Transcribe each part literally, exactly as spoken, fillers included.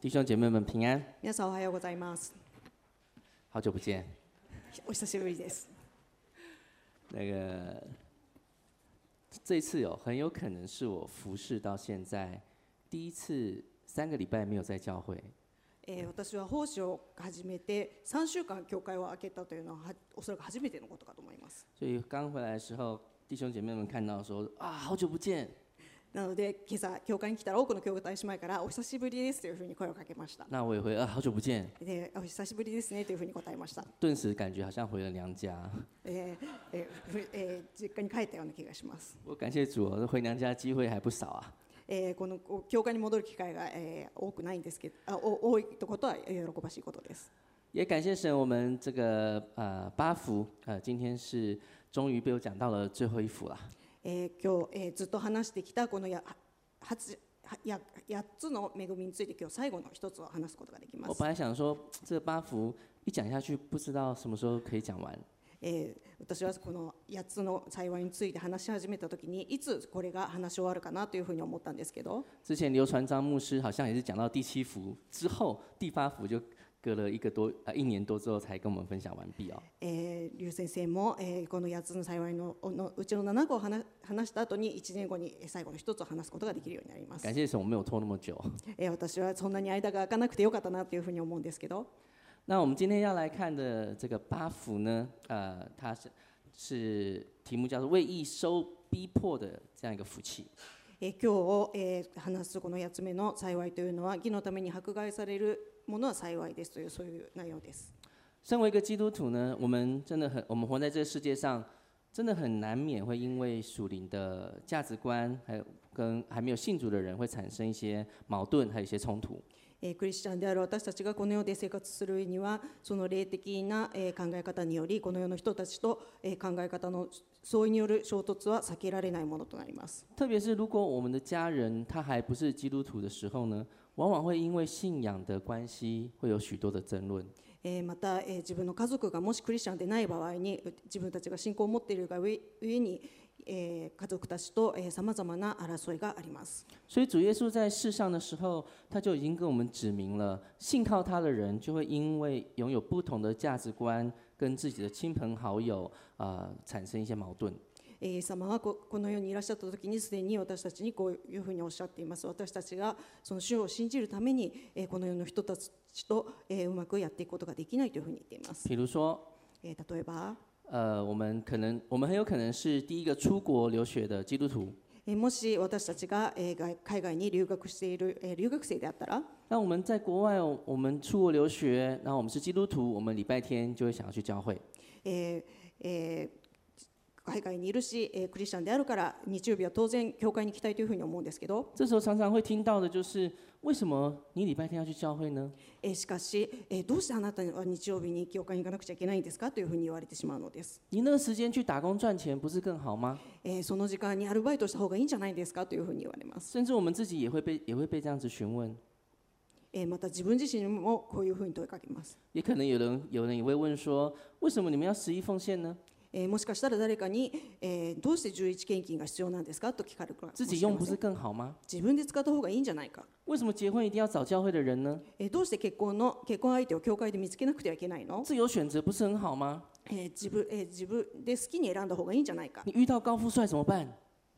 弟兄姐妹们平安， 皆さんおはようございます。 好久不见。 お久しぶりです。 那个这一次哦，很有可能是我服侍到现在第一次三个礼拜没有在教会。 えー、私は奉仕を始めてさんしゅうかん教会を開けたというのはおそらく初めてのことかと思います。 所以刚回来的时候，弟兄姐妹们看到说啊，好久不见。 なので今朝教会に来たら多くの教会姉妹からお久しぶりですというふうに声をかけました。 那我也会啊，好久不见。 で、お久しぶりですねというふうに答えました。 顿时感觉好像回了娘家。 えーえーえー、実家に帰ったような気がします。 我感谢主哦，回娘家机会还不少啊。 えー、この教会に戻る機会が、えー、多くないんですけど、あお多いことは喜ばしいことです。 也感谢神，我们这个呃八福呃，今天是终于被我讲到了最后一福了。 えー、今日、えー、ずっと話してきたこのや八ややっつの恵みについて今日最後の一つを話すことができます。 我本来想说，这八福一讲下去，不知道什么时候可以讲完。 えー、私はこのやっつの幸いについて話し始めたときにいつこれが話し終わるかなというふうに思ったんですけど、 之前刘传章牧師好像也是講到第七福之後，第八福就隔了一個多呃一年多之後才跟我們分享完畢哦。 えー、劉先生も、えー、このやっつの幸い の, のうちのななこを話話した後にいちねんごに最後の一つを話すことができるようになります。 感謝神，我没有拖那麼久。 えー、私はそんなに間が空かなくてよかったなというふうに思うんですけど。 那我們今天要來看的這個八福呢，呃，它是是題目叫做為義受逼迫的這樣一個福氣。 えー、今日、えー、話すこのやっつ目の幸いというのは義のために迫害されるものは幸いですというそういう内容です。 身為一個基督徒呢，我們真的很，我們活在這個世界上，真的很難免會因為屬靈的價值觀，還有跟還沒有信主的人會產生一些矛盾，還有一些衝突。 えー、クリスチャンである私たちがこの世で生活する上にはその霊的な、えー、考え方によりこの世の人たちと、えー、考え方の相違による衝突は避けられないものとなります。 特別是如果我們的家人他還不是基督徒的時候呢，往往會因為信仰的關係會有許多的爭論。 えー、また、えー、自分の家族がもしクリスチャンでない場合に自分たちが信仰を持っているがゆえに、えー、家族たちとさまざまな争いがあります。 所以主耶穌在世上的時候，他就已經跟我們指明了，信靠他的人就會因為擁有不同的價值觀，跟自己的親朋好友啊、呃、產生一些矛盾。 イエス様はこの世にいらっしゃった時にすでに私たちにこういうふうにおっしゃっています。私たちがその主を信じるためにこの世の人たちとうまくやっていくことができないというふうに言っています。 比如說、 例えば、 呃，我們可能我們很有可能是第一個出國留學的基督徒。 もし私たちが海外に留学している留学生であったら、 那我們在國外，我們出國留學，然後我們是基督徒，我們禮拜天就會想要去教會。 えーえー海外にいるし、えー、クリスチャンであるから日曜日は当然教会に行きたいというふうに思うんですけど、 這時候常常會聽到的就是為什麼你禮拜天要去教會呢？ えー、しかし、えー、どうしてあなたは日曜日に教会に行かなくちゃいけないんですかというふうに言われてしまうのです。 你那個時間去打工賺錢不是更好嗎？ えー、その時間にアルバイトした方がいいんじゃないですかというふうに言われます。 甚至我們自己也會被也會被這樣子詢問。 えー、また自分自身もこういうふうに問いかけます。 也可能有人有人也會問說，為什麼你們要十一奉獻呢？ えー、もしかしたら誰かに、えー、どうして十一献金が必要なんですかと聞かれるかもしれません。 自己用不是更好嗎？ 自分で使った方がいいんじゃないか。 為什麼結婚一定要找教會的人呢？ えー、どうして結婚の結婚相手を教会で見つけなくてはいけないの？ 自由選擇不是很好嗎？ えー、自分えー、自分で好きに選んだ方がいいんじゃないか。 你遇到高富帥怎麼辦？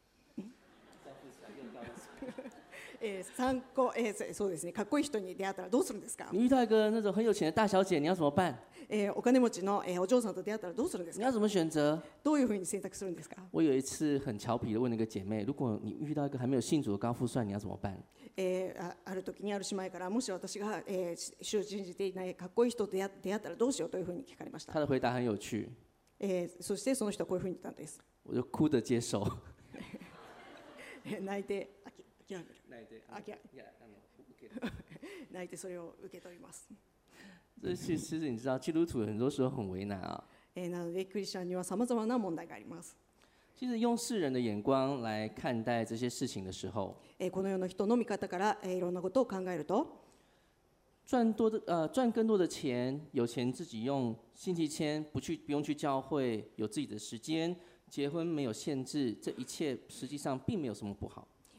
えー、参考、えー、そうですね、かっこいい人に出会ったらどうするんですか？ 你遇到一個那種很有錢的大小姐，你要怎麼辦？ えー、お金持ちの、えー、お嬢さんと出会ったらどうするんですか？ 你要怎麼選擇？ どういうふうに選択するんですか？ 我有一次很調皮的問了一個姐妹，如果你遇到一個還沒有信主的高富帥，你要怎麼辦？ えー、あ, ある時にある姉妹からもし私が、えー、主を信じていないかっこいい人と出会出会ったらどうしようというふうに聞かれました。 她的回答很有趣。 えー、そしてその人はこういうふうに言ったんです。 我就哭着接受。 泣いて諦める。 泣いて諦め泣いてそれを受け取ります。 這其實你知道，基督徒很多時候很為難啊。 えー、なのでクリスチャンにはさまざまな問題があります。 其實用世人的眼光來看待這些事情的時候， えー、この世の人の見方から、えー、いろんなことを考えると、 賺多的呃賺更多的錢，有錢自己用，星期天不去不用去教會，有自己的時間，結婚沒有限制，這一切實際上並沒有什麼不好。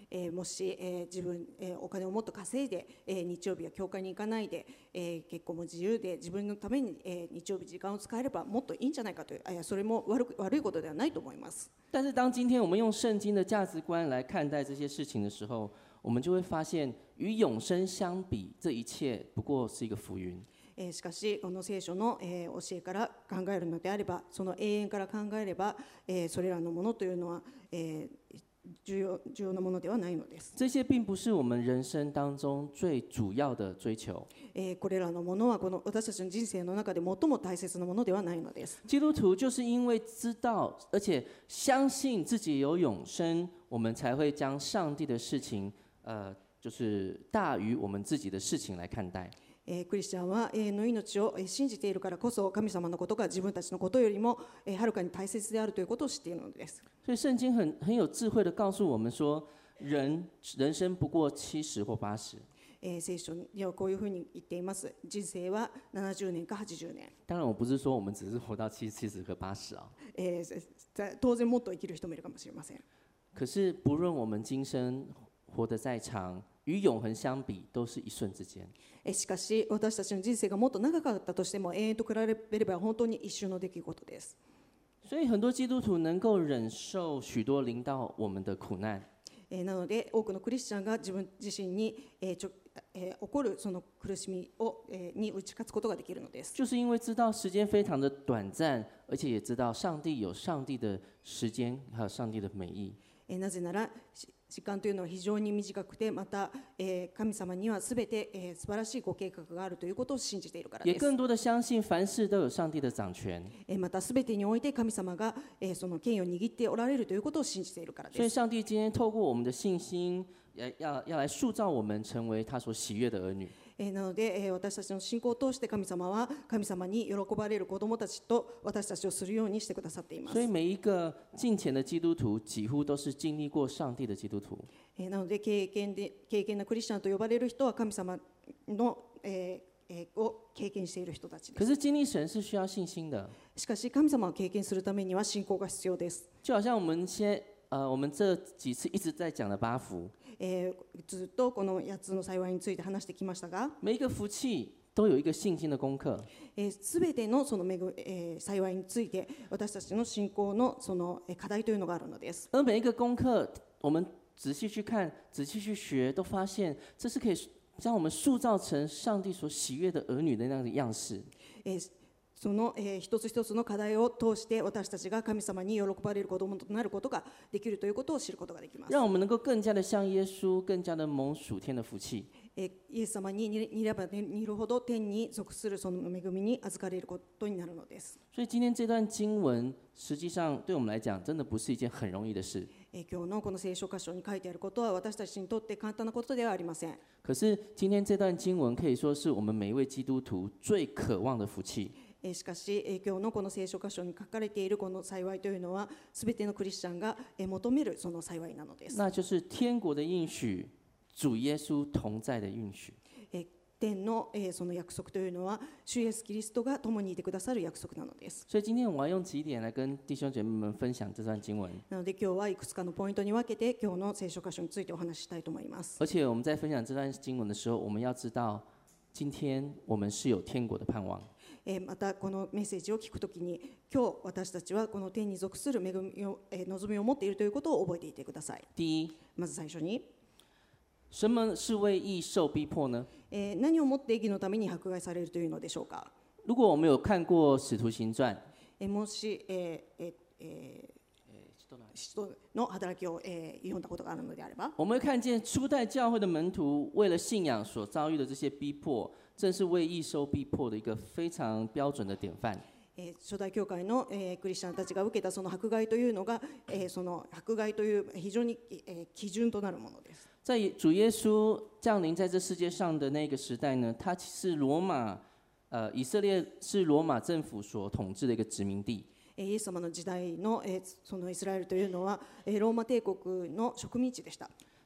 えーもし、えー自分、えーお金をもっと稼いで、えー日曜日は教会に行かないで、えー結婚も自由で自分のために、えー日曜日時間を使えればもっといいんじゃないかという、えーそれも悪く悪いことではないと思います。 但是当今天我们用圣经的价值观来看待这些事情的时候，我们就会发现，与永生相比，这一切不过是一个浮云。 えーしかしこの聖書の、えー教えから考えるのであれば、その永遠から考えれば、えーそれらのものというのは、えー重要重要なものではないのです。 这些并不是我们人生当中最主要的追求。 えーこれらのものはこの私たちの人生の中で最も大切なものではないのです。 基督徒就是因为知道，而且相信自己有永生，我们才会将上帝的事情，呃，就是大于我们自己的事情来看待。 えークリスチャンは永遠の命をえー信じているからこそ、神様のことが自分たちのことよりもえーはるかに大切であるということを知っているのです。 所以圣经很很有智慧的告诉我们说，人人生不过七十或八十。 えー聖書にはこういうふうに言っています。人生はななじゅうねんかはちじゅうねん。 当然，我不是说我们只是活到七七十和八十啊。 えー当然もっと生きる人もいるかもしれません。 可是不论我们今生活得再长，与永恒相比，都是一瞬之间。 えーしかし私たちの人生がもっと長かったとしても、永遠と比べれば本当に一瞬の出来事です。 所以很多基督徒能够忍受許多臨到我们的苦難。 えーなので多くのクリスチャンが自分自身に、えーちょえー起こるその苦しみを、えーに打ち勝つことができるのです。 就是因为知道时间非常的短暂，而且也知道上帝有上帝的时间，还有上帝的美意。 えーなぜならし時間というのは非常に短くて、また、えー神様にはすべて、えー素晴らしいご計画があるということを信じているからです。 也更多的相信凡事都有上帝的掌权。 えーまたすべてにおいて神様が、えーその権威を握っておられるということを信じているから所以です。 上帝今天透过我们的信心，要要要来塑造我们成为他所喜悦的儿女。 えーなので、えー私たちの信仰を通して神様は神様に喜ばれる子どもたちと私たちをするようにしてくださっています。 所以每一个敬虔的基督徒，几乎都是经历过上帝的基督徒。 えーなので経験で経験なクリスチャンと呼ばれる人は神様の、えーえーを経験している人たちです。 可是经历神是需要信心的， しかし神様を経験するためには信仰が必要です。 就好像我们先呃，我们这几次一直在讲的八福， えーずっとこのやつの幸いについて話してきましたが、 每一个福气都有一个信心的功課。 すべてのその恵み、えー幸いについて私たちの信仰のそのえー課題というのがあるのです。 而每一个功課，我们仔细去看、仔细去学，都发现这是可以将我们塑造成上帝所喜悦的儿女的那样的样式。 えーその、えー一つ一つの課題を通して私たちが神様に喜ばれる子供となることができるということを知ることができます。 让我们能够更加的像耶稣，更加的蒙属天的福气。 えーイエス様に似れば似るほど天に属するその恵みに預かれることになるのです。 所以今天这段经文，实际上对我们来讲，真的不是一件很容易的事。 えー今日のこの聖書箇所に書いてあることは私たちにとって簡単なことではありません。 可是今天这段经文可以说是我们每一位基督徒最渴望的福气。 えーしかし、えー今日のこの聖書箇所に書かれているこの幸いというのは、すべてのクリスチャンがえー求めるその幸いなのです。 那就是天国的应许，主耶稣同在的应許。 えー天の、えーその約束というのは、主イエスキリストが共にいてくださる約束なのです。 所以今天我要用几点来跟弟兄姐妹们分享这段经文。 なので今日はいくつかのポイントに分けて今日の聖書箇所についてお話ししたいと思います。 而且我们在分享这段经文的时候，我们要知道，今天我们是有天国的盼望。 えーまたこのメッセージを聞くときに、今日私たちはこの天に属する恵みを、えー望みを持っているということを覚えていてください。 第一， まず最初に、 什么是为义受逼迫呢？ えー何をもって義のために迫害されるというのでしょうか。 如果我们有看过《使徒行传》， えーもし、えーえーえー使徒の働きを、えー読んだことがあるのであれば、 我们会看见初代教会的门徒为了信仰所遭遇的这些逼迫，正是为义受逼迫的一个非常标准的典范。 えー初代教会の、えークリスチャンたちが受けたその迫害というのが、えーその迫害という非常に、えー基準となるものです。 在主耶稣降临在这世界上的那个时代呢，他是罗马，呃，以色列是罗马政府所统治的一个殖民地。 えーイエス様の時代の、えーそのイスラエルというのは、えーローマ帝国の植民地でした。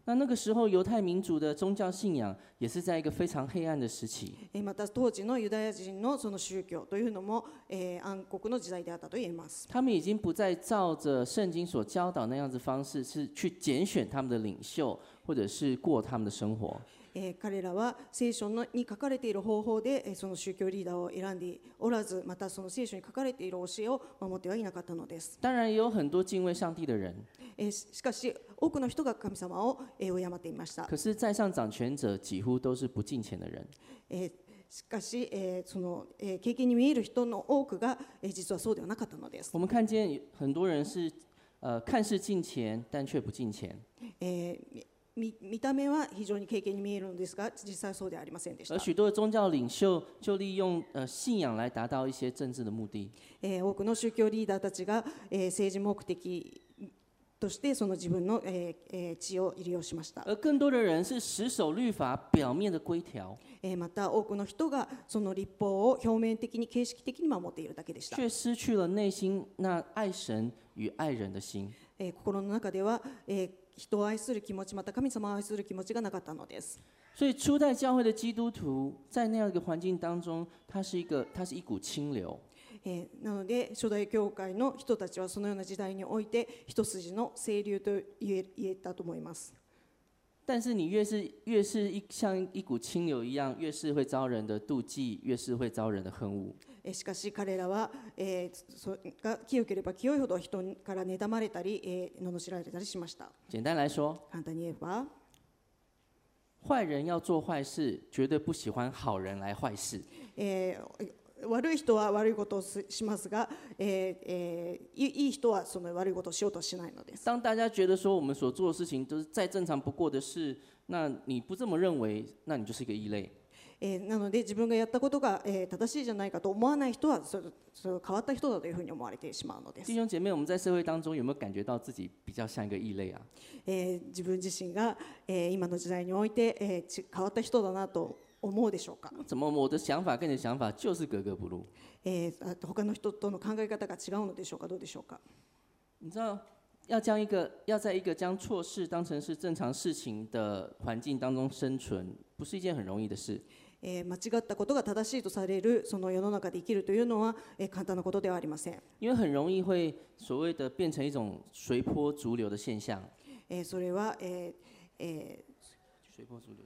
那那个时候，犹太民族的宗教信仰也是在一个非常黑暗的时期。 えーまた当時のユダヤ人のその宗教というのも、えー暗黒の時代であったと言えます。 他们已经不再照着圣经所教导那样子方式，是去拣选他们的领袖，或者是过他们的生活。 えー彼らは聖書のに書かれている方法で、えーその宗教リーダーを選んでおらず、またその聖書に書かれている教えを守ってはいなかったのです。 当然，也有很多敬畏上帝的人， えーししかし多くの人が神様をえー敬っていました。 可是，在上掌权者几乎都是不敬虔的人。 えーしかし、えーそのえー経験に見える人の多くが、えー実はそうではなかったのです。 我们看见很多人是，呃，看似敬虔，但却不敬虔。 えー見見た目は非常に経験に見えるのですが、実際そうではありませんでした而。许多的宗教领袖就利用呃信仰来达到一些政治的目的。 えー多くの宗教リーダーたちが、えー政治目的としてその自分の、えーえー地を利用しました。 而更多的人是死守律法表面的规条， えーまた多くの人がその立法を表面的に形式的に守っているだけでした。 却失去了内心那爱神与爱人的心。 えー心の中では、えー人を愛する気持ち、また神様を愛する気持ちがなかったのです。 所以初代教会的基督徒在那样一个环境当中，它是一个，它是一股清流。 えーなので初代教会の人たちはそのような時代において一筋の清流と言え言えたと思います。 但是你越是越是一像一股清流一样，越是会招人的妒忌，越是会招人的恨恶。 えーしかし彼らは、えーそが清ければ清いほど人から妬まれたり、えー罵られたりしました。 简单来说， 簡単に言えば、 坏人要做坏事，绝对不喜欢好人来坏事。 えー悪い人は悪いことをすしますが、えーえーいいいい人はその悪いことをしようとしないのです。 当大家觉得说我们所做的事情都是再正常不过的事，那你不这么认为，那你就是一个异类。 えーなので自分がやったことが、えー正しいじゃないかと思わない人はそれそれ変わった人だというふうに思われてしまうのです。 弟兄姐妹，我们在社会当中有没有感觉到自己比较像一个异类啊？ えー自分自身が、えー今の時代において、えーち変わった人だなと思うでしょうか。 怎么我的想法跟你的想法就是格格不入？ えーあと他の人との考え方が違うのでしょうか、どうでしょうか。 你知道，要将一个要在一个将错事当成是正常事情的环境当中生存，不是一件很容易的事。 えー間違ったことが正しいとされるその世の中で生きるというのは、えー簡単なことではありません。 因为很容易会所谓的变成一种随波逐流的现象。 えーそれは、えーえ随波逐流。 ー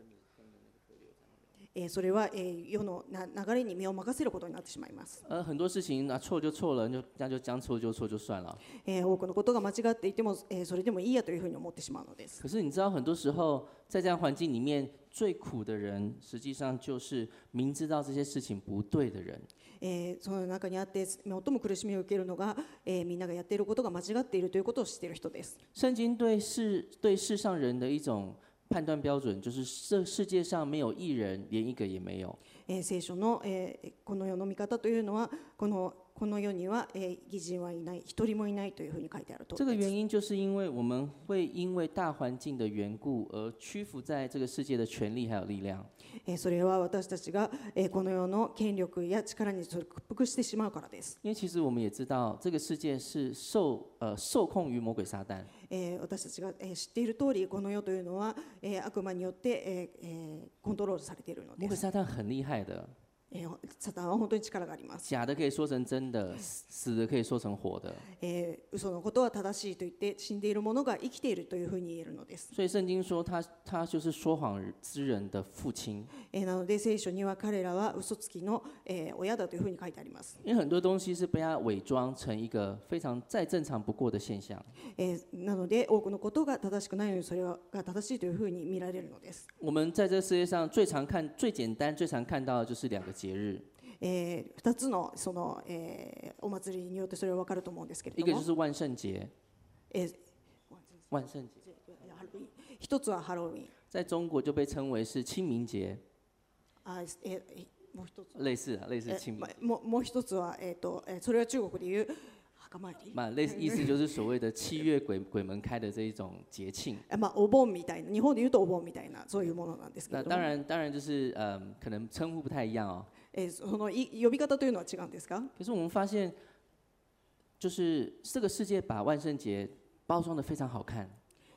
えーそれは、えー世のな流れに身を任せることになってしまいます。 呃，很多事情啊错就错了，就那就将错就错就算了。 えー多くのことが間違っていても、えーそれでもいいやというふうに思ってしまうのです。 可是你知道，很多时候在这样环境里面，最苦的人，实际上就是明知道这些事情不对的人。 えーその中にあって最も苦しみを受けるのが、えーみんながやっていることが間違っているということを知っている人です。 圣经对世对世上人的一种判断标准，就是这世界上没有义人，连一个也没有。 えー聖書の、えーこの世の見方というのはこのこの世には、えー義人はいない、一人もいないというふうに書いてあると。 这个原因就是因为我们会因为大环境的缘故而屈服在这个世界的权力还有力量。 えーそれは私たちが、えーこの世の権力や力に屈服してしまうからです。 因为其实我们也知道，这个世界是受呃受控于魔鬼撒旦。 えー私たちが、えー知っている通り、この世というのは、えー悪魔によって、えーえーコントロールされているの魔鬼です。 撒旦很厉害的， えーサタンは本当に力があります。 假的可以说成真的，死死的可以说成活的。 えー嘘のことは正しいと言って死んでいるものが生きているというふうに言えるのです。 所以圣经说他他就是说谎之人的父亲。 えーなので聖書には彼らは嘘つきの、えー親だというふうに書いてあります。 因为很多东西是被他伪装成一个非常再正常不过的现象。 えーなので多くのことが正しくないのにそれが正しいというふうに見られるのです。 我们在这个世界上最常看、最简单、最常看到的就是两个节日， えー、ふたつのその、えーお祭りによってそれは分かると思うんですけれども、 一个就是万圣节， えー万圣节ハロウィン一つはハロウィン、 在中国就被称为是清明节， あえーえーもう一つ类似啊，类似え清明ま。もうもう一つは、えーとえーそれは中国でいう墓参り、 嘛，类似意思就是所谓的七月鬼鬼門開的这一种节庆。 えまあ、お盆みたいな、日本でいうとお盆みたいなそういうものなんですけれども、 那当然，当然就是嗯，可能称呼不太一样哦。 えーそのい呼び方というのは違うんですか？ 可是我们发现，就是这个世界把万圣节包装的非常好看。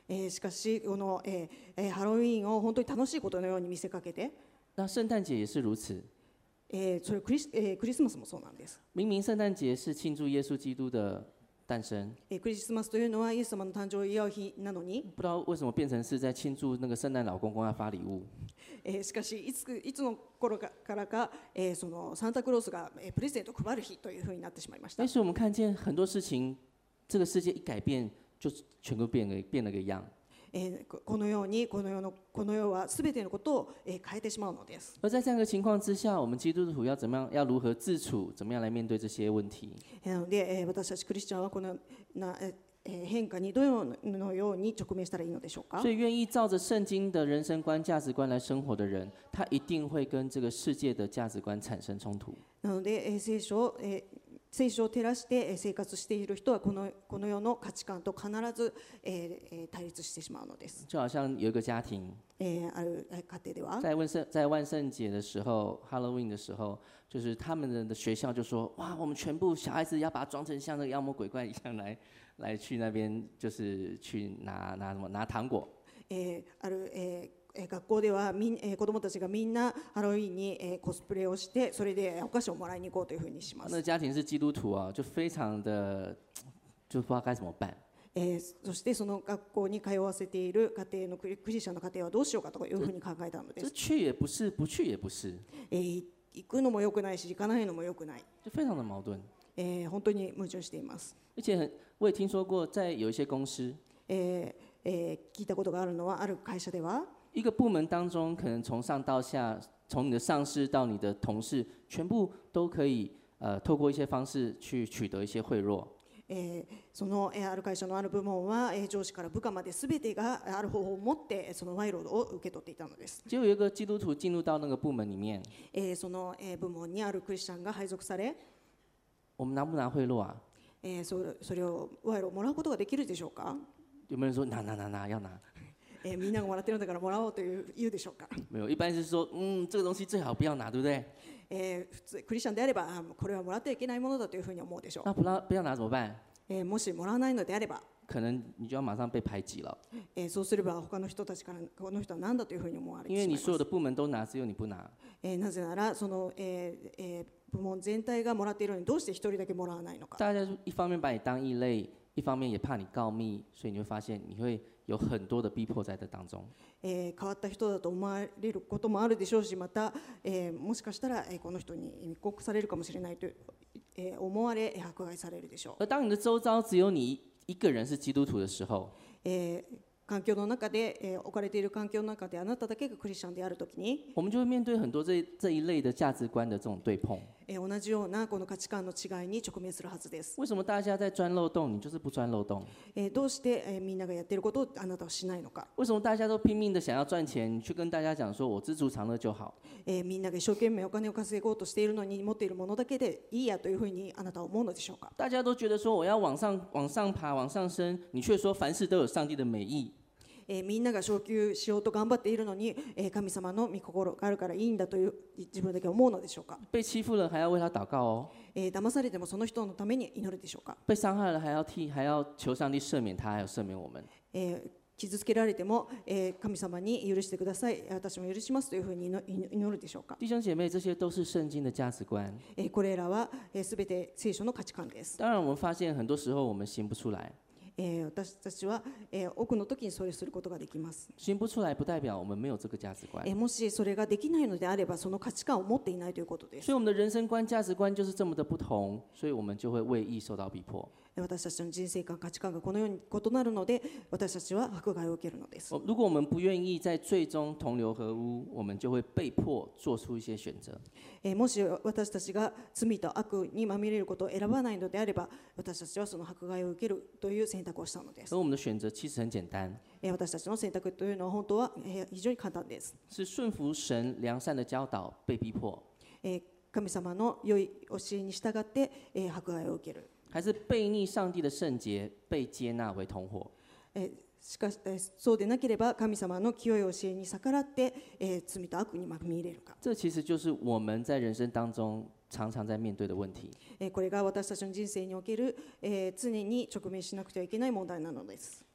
えーしかしこの、えーえーハロウィーンを本当に楽しいことのように見せかけて、 那圣诞节也是如此。 えーそれクリス、えークリスマスもそうなんです。 明明圣诞节是庆祝耶稣基督的诞生， えークリスマスというのはイエス様の誕生を祝う日なのに、 不知道为什么变成是在庆祝那个圣诞老公公要发礼物。 えーしかしいついつの頃かからか、えーそのサンタクロースが、えープレゼントを配る日というふうになってしまいました。 但是我们看见很多事情，这个世界一改变，就全部变了变了个样。 えーここのようにこの世のこの世はすべてのことを、えー変えてしまうのです。 而在这样的情况之下，我们基督徒要怎么样，要如何自处，怎么样来面对这些问题？ えーなので、えー私たちクリスチャンはこのな、えー変化にどのように直面したらいいのでしょうか。 所以，愿意照着圣经的人生观、价值观来生活的人，他一定会跟这个世界的价值观产生衝突。 なので、えー聖書を、えー聖書を照らしてえー生活している人はこのこの世の価値観と必ず、えーえー対立してしまうのです。 就好像有一个家庭， えーあるえー家庭では、 在万圣在万圣节的时候 ，Halloween 的时候，就是他们的学校就说，哇，我们全部小孩子要把它装成像那个妖魔鬼怪一样来来去那边，就是去拿拿什么拿糖果。 えーある、えーえー学校ではみん、えー子どもたちがみんなハロウィーンに、えーコスプレをしてそれでお菓子をもらいに行こうというふうにしま那す。 个家庭是基督徒啊，就非常的就不知道该怎么办。 えーそしてその学校に通わせている家庭のクリクリスチャンの家庭はどうしようかというふうに考えたので这す。 去也不是，不去也不是， えー行くのも良くないし行かないのも良くない、 就非常的矛盾。 えー本当に矛盾しています。 而且很，我也听说过，在有一些公司， えーえー聞いたことがあるのはある会社では、 一个部门当中，可能从上到下，从你的上司到你的同事，全部都可以呃透过一些方式去取得一些贿赂。 えーその、えーある会社のある部門は、えー上司から部下まで全てがある方法を持ってその賄賂を受け取っていたのです。 结果有一个基督徒进入到那个部門里面， えーその、えー部門にあるクリスチャンが配属され、 我们拿不拿贿赂啊？ えーそれそれを賄賂をもらうことができるでしょうか。 有没有人说拿拿拿拿要拿？ えーみんながもらってるんだからもらおうという言うでしょうか。 没有，一般是说，嗯，这个东西最好不要拿，对不对？ えー普通クリスチャンであればあこれはもらってはいけないものだというふうに思うでしょう。 那不要不要拿怎么办？ えーもしもらわないのであれば、 可能你就要马上被排挤了， えーそうすれば他の人たちからこの人は何だというふうに思われてしまいます。 因为你所有的部门都拿，只有你不拿。 えーなぜならその、えーえー部門全体がもらっているのにどうして一人だけもらわないのか。 大家一方面把你当异类，一方面也怕你告密，所以你会发现你会有很多的逼迫在这当中。 えー変わった人だと思われることもあるでしょうし、また、えーもしかしたら、えーこの人に密告されるかもしれないと、えー思われえー迫害されるでしょう。 而当你的周遭只有你一个人是基督徒的时候， えー環境の中で、えー置かれている環境の中であなただけがクリスチャンであるときに、 我们就会面对很多这这一类的价值观的这种对碰。 えー同じようなこの価値観の違いに直面するはずです。 为什么大家在钻漏洞，你就是不钻漏洞？ えーどうして、えーみんながやっていることをあなたはしないのか。 为什么大家都拼命的想要赚钱，你去跟大家讲说我知足常乐就好？ えーみんなが一生懸命お金を稼ごうとしているのに持っているものだけでいいやというふうにあなたは思うのでしょうか。 大家都觉得说我要往上往上爬往上升，你却说凡事都有上帝的美意。 えーみんなが昇級しようと頑張っているのに、えー神様の御心があるからいいんだという自分だけ思うのでしょうか。 被欺负了还要为他祷告哦， えー騙されてもその人のために祈るでしょうか。 被伤害了还要替还要求上帝赦免他，还有赦免我们。 えー傷つけられても、えー神様に許してください、私も許しますというふうに祈祈るでしょうか。 弟兄姐妹，这些都是圣经的价值观。 えーこれらはすべて聖書の価値観です。 当然，我们发现很多时候我们行不出来， えー私たちは、えー多くの時にそれをすることができます。 行不出来不代表我们没有这个价值观。 えーもしそれができないのであれば、その価値観を持っていないということです。 所以我们的人生观、价值观就是这么的不同，所以我们就会为义受到逼迫。 私たちの人生観、価値観がこのように異なるので、私たちは迫害を受けるのです。 如果我们不愿意在最终同流合污，我们就会被迫做出一些选择。 えーもし私たちが罪と悪にまみれることを選ばないのであれば、私たちはその迫害を受けるという選択をしたのです。 而我们的选择其实很简单， えー私たちの選択というのは本当はえー非常に簡単です。 是顺服神良善的教導，被逼迫， えー神様の良い教えに従ってえー迫害を受ける。 还是背逆上帝的圣洁，被接纳为同伙？ えーしかし、えーそうでなければ神様の清い教えに逆らって、えー罪と悪にまみれるか。 这其实就是我们在人生当中常常在面对的问题。 えーこれが私たちの人生における、えー常に直面しなくてはいけない問題なのです。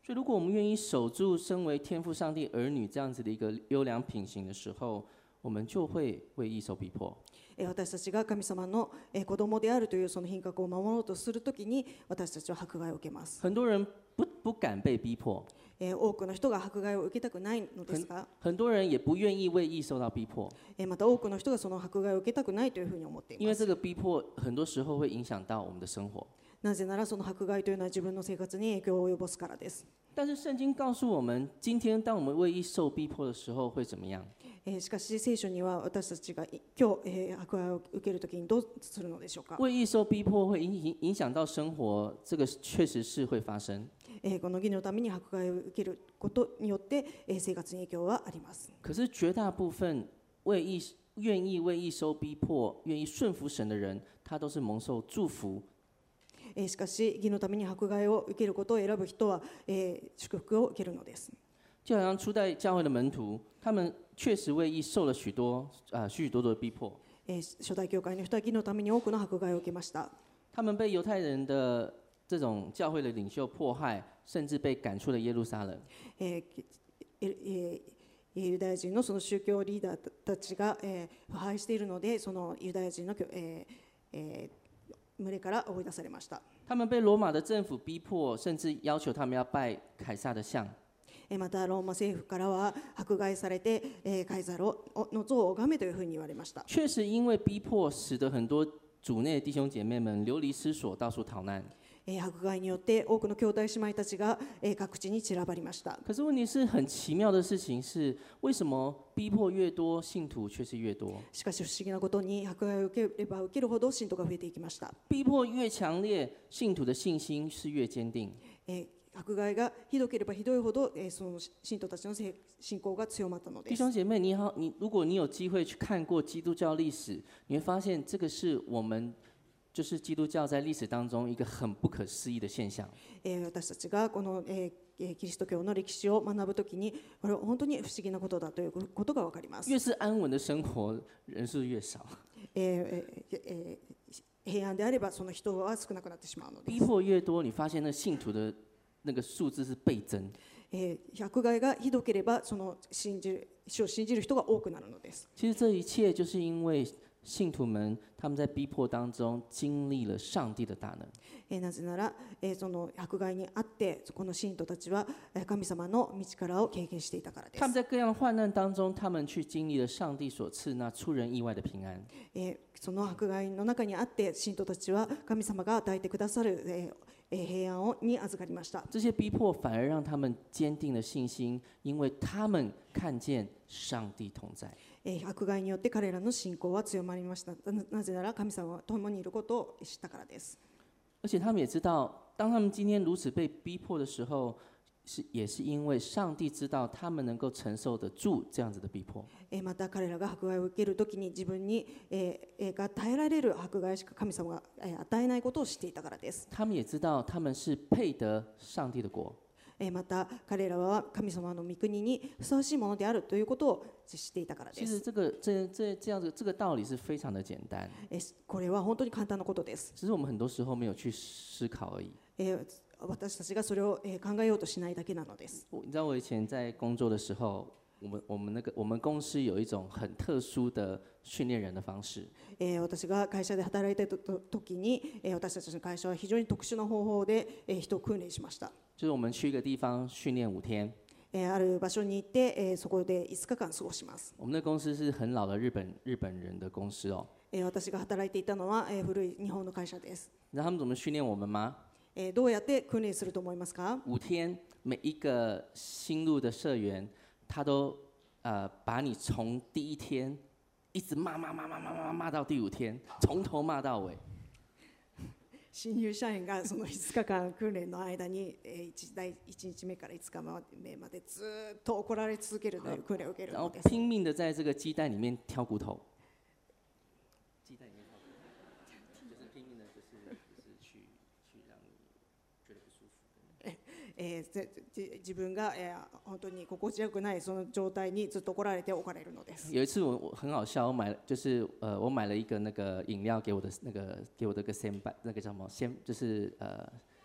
所以，如果我们愿意守住身为天父上帝儿女这样子的一个优良品行的时候，我们就会为义受逼迫。 えー私たちが神様のえー子供であるというその品格を守ろうとするときに私たちは迫害を受けます。 很多人不不敢被逼迫， えー多くの人が迫害を受けたくないのですが、 很多人也不愿意为义受到逼迫， えーまた多くの人がその迫害を受けたくないというふうに思っています。 因为这个逼迫很多时候会影响到我们的生活。 なぜならその迫害というのは自分の生活に影響を及ぼすからです。 但是圣经告诉我们，今天当我们为义受逼迫的时候会怎么样？ えーしかし聖書には私たちがい今日、えー迫害を受けるときにどうするのでしょうか。 为义受逼迫会影影影响到生活，这个确实是会发生。 えーこの義のために迫害を受けることによってえー生活に影響はあります。 可是绝大部分为义愿意为义受逼迫、愿意顺服神的人，他都是蒙受祝福。 えーしかし義のために迫害を受けることを選ぶ人は、えー祝福を受けるのです。 就好像初代教会的门徒，他们确实为义受了许多啊、许许多多的逼迫。 えー初代教会の人は義のために多くの迫害を受けました。 他们被犹太人的这种教会的领袖迫害，甚至被赶出了耶路撒冷。 えーえーえーユダヤ人のその宗教リーダーたちが、えー腐敗しているので、そのユダヤ人の、えーえー群れから追い出されました。 他们被罗马的政府逼迫，甚至要求他们要拜凯撒的像。 えーまたローマ政府からは迫害されて、えーカイザルの像を拝めというふうに言われました。 确实，因为逼迫，使得很多主内的弟兄姐妹们流离失所，到处逃难。 えー迫害によって多くの兄弟姉妹たちが、えー各地に散らばりました。 可是问题是很奇妙的事情是，为什么逼迫越多，信徒却是越多？ しかし不思議なことに迫害を受ければ受けるほど信徒が増えていきました。 逼迫越强烈，信徒的信心是越坚定。 えー迫害がひどければひどいほど、えーその信徒たちのせ信仰が強まったのです。 弟兄姐妹，你好，你如果你有机会去看过基督教历史，你会发现这个是我们就是基督教在历史当中一个很不可思议的现象。 えー私たちがこの、えーえーキリスト教の歴史を学ぶときに、これは本当に不思議なことだということがわかります。 越是安稳的生活，人数越少； えーえーえー平安であればその人は少なくなってしまうので逼す。 迫越多，你发现那信徒的那个数字是倍增。 えー迫害がひどければその信じる主を信じる人が多くなるのです。 其实这一切就是因为信徒们他们在逼迫当中经历了上帝的大能。 えーなぜなら、えーその迫害にあってこの信徒たちはえー神様の道からを経験していたからです。 他们在各样的患难当中，他们去经历了上帝所赐那出人意外的平安。 えーその迫害の中にあって信徒たちは神様が与えてくださる、えーえー平安をに預かりました。 这些逼迫反而让他们坚定了信心，因为他们看见上帝同在。 えー迫害によって彼らの信仰は強まりました。ななぜなら神様は共にいることを知ったからです。 而且他们也知道，当他们今天如此被逼迫的时候，是也是因为上帝知道他们能够承受得住这样子的逼迫。 えーまた彼らが迫害を受けるときに自分に、えーえーが耐えられる迫害しか神様が、えー与えないことを知っていたからです。 他们也知道他们是配得上帝的国。 えーまた彼らは神様の御国にふさわしいものであるということを知っていたからです。 其实这个这这这样子这个道理是非常的简单， えーこれは本当に簡単なことです。 只是我们很多时候没有去思考而已。 えー私たちがそれを、えー考えようとしないだけなのです。 我你知道我以前在工作的时候，我们我们那个我们公司有一种很特殊的训练人的方式。 えー私が会社で働いていた時に、えー私たちの会社は非常に特殊な方法で、えー人を訓練しました。 就是我们去一个地方训练五天。 えーある場所に行って、えーそこでいつかかん過ごします。 我们的公司是很老的日本日本人的公司哦。 えー私が働いていたのは、えー古い日本の会社です。 你知道他们怎么训練我们吗？ えーどうやって訓練すると思いますか？ 五天，每一个新入的社员，他都呃把你从第一天一直骂骂骂骂骂骂骂到第五天，从头骂到尾。 新入社員がそのいつかかん訓練の間に、えー、1, 第いちにちめからいつかめまでずっと怒られ続けるという訓練を受ける然后のです。 拼命的在这个鸡蛋里面挑骨头。鸡蛋里面挑骨头，就是拼命的，就是就是去去让你觉得不舒服。 えーぜじ自分が、えー本当に心地よくないその状態にずっと怒られて置かれるのです。 有一次我我很好笑，我买了就是呃我买了一个那个饮料给我的那个给我的个先輩那个叫什么先就是呃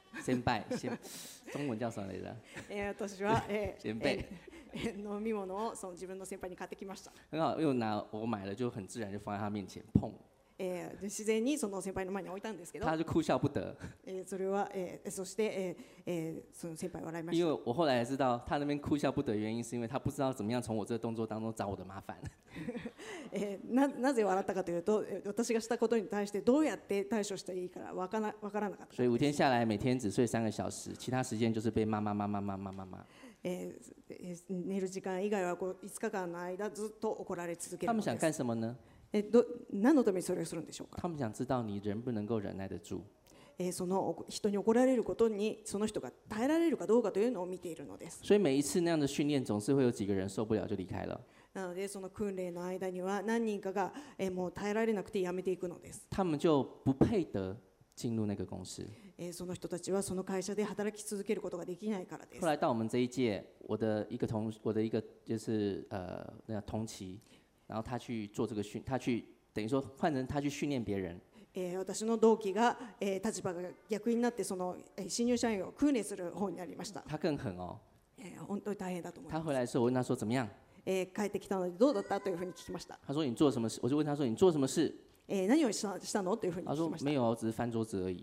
先拜先，中文叫什么来着？ えー私は、えー先輩えー飲み物をその自分の先輩に買ってきました。 很好，因为我拿我买了就很自然就放在他面前碰， えーで自然にその先輩の前に置いたんですけど、 他就哭笑不得， えーそれは、えーそして、えーえーその先輩は笑いまし因た。 为我后来才知道他那边哭笑不得的原因是因为他不知道怎么样从我这个动作当中找我的麻烦。 えーななぜ笑ったかというと、えー私がしたことに対してどうやって対処していいかわからわからなかったか所以五らです。 天下来每天只睡三个小时，其他时间就是被骂骂骂骂骂骂骂骂。 えーえー寝る時間以外はこういつかかんの間ずっと怒られ続けるの他们想干です。 什么呢？ えーど何のためにそれをするんでしょうか。 他们想知道你能不能够忍耐得住。 えーその人に怒られることにその人が耐えられるかどうかというのを見ているのです。 所以每一次那样的训练，总是会有几个人受不了就离开了。 なのでその訓練の間には何人かが、えーもう耐えられなくてやめていくのです。 他们就不配得进入那个公司。 えーその人たちはその会社で働き続けることができないからです后。来到我们这一届，我的一个同，我的一个就是呃那个同期，然后他去做这个训，他去等于说换成他去训练别人。 えー私の同期が、えー立場が逆になってその、えー新入社員を訓練する方になりました。 他更狠哦， えー本当に大変だと思います。 他回来的时候，我问他说怎么样？ えー帰ってきたのでどうだったというふうに聞きました。 他说你做什么事？我就问他说你做什么事？ えー何をしたしたのというふうに他聞きました。 说没有哦，只是翻桌子而已。